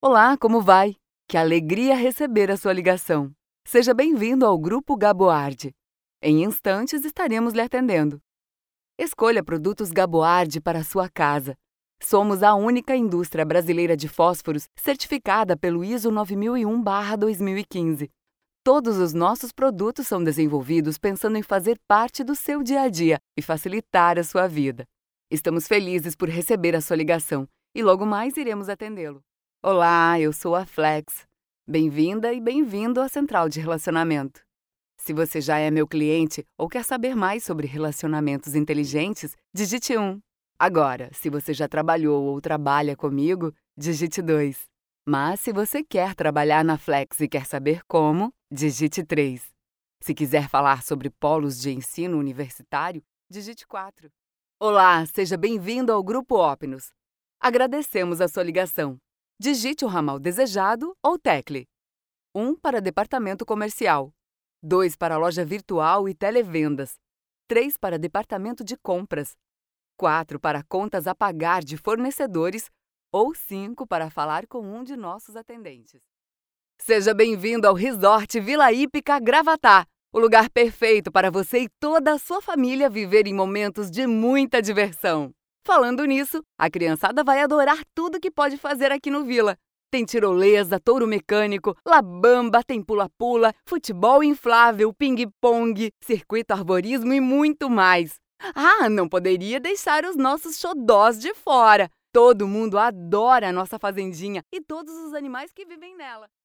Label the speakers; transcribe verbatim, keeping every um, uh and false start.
Speaker 1: Olá, como vai? Que alegria receber a sua ligação. Seja bem-vindo ao Grupo Gaboard. Em instantes estaremos lhe atendendo. Escolha produtos Gaboard para a sua casa. Somos a única indústria brasileira de fósforos certificada pelo I S O nove mil e um barra dois mil e quinze. Todos os nossos produtos são desenvolvidos pensando em fazer parte do seu dia a dia e facilitar a sua vida. Estamos felizes por receber a sua ligação e logo mais iremos atendê-lo. Olá, eu sou a Flex. Bem-vinda e bem-vindo à Central de Relacionamento. Se você já é meu cliente ou quer saber mais sobre relacionamentos inteligentes, digite um. Agora, se você já trabalhou ou trabalha comigo, digite dois. Mas se você quer trabalhar na Flex e quer saber como, digite três. Se quiser falar sobre polos de ensino universitário, digite quatro. Olá, seja bem-vindo ao Grupo Opnus. Agradecemos a sua ligação. Digite o ramal desejado ou tecle. um para departamento comercial. dois para loja virtual e televendas. três para departamento de compras. quatro para contas a pagar de fornecedores. Ou cinco para falar com um de nossos atendentes. Seja bem-vindo ao Resort Vila Hípica Gravatá, o lugar perfeito para você e toda a sua família viverem momentos de muita diversão. Falando nisso, a criançada vai adorar tudo que pode fazer aqui no Vila. Tem tirolesa, touro mecânico, labamba, tem pula-pula, futebol inflável, ping-pong, circuito arborismo e muito mais. Ah, não poderia deixar os nossos xodós de fora. Todo mundo adora a nossa fazendinha e todos os animais que vivem nela.